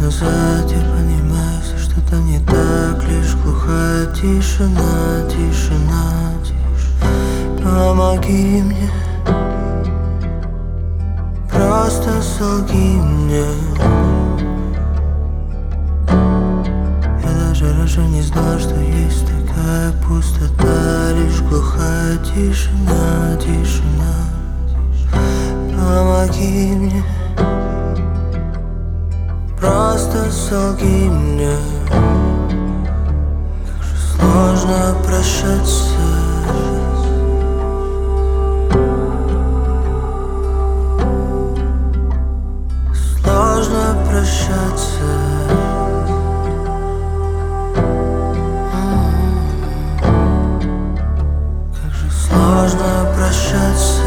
назад я понимаю, что что-то не так. Лишь глухая тишина, тишина, тишина. Помоги мне, просто солги мне. Я даже раньше не знал, что есть такая пустота. Лишь глухая тишина, тишина. Помоги мне, просто солги мне. Как же сложно прощаться. Сложно прощаться. Как же сложно прощаться.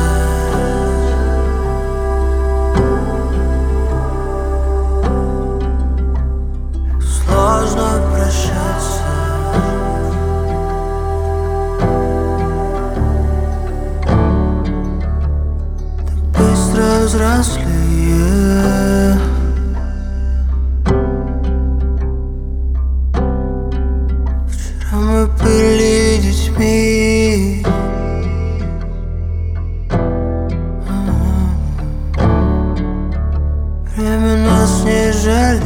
Сложно прощаться. Так быстро взрослее. Вчера мы были детьми. Время нас не жалеет.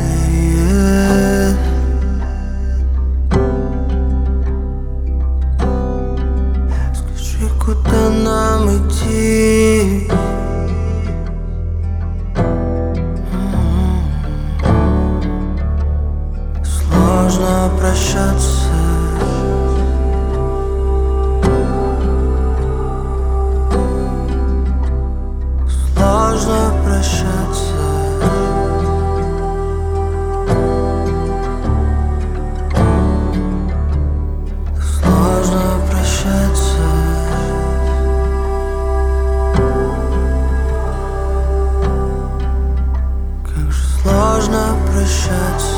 Скажи, куда нам идти? Сложно прощаться. Сложно прощаться. Сложно прощаться. Как же сложно прощаться.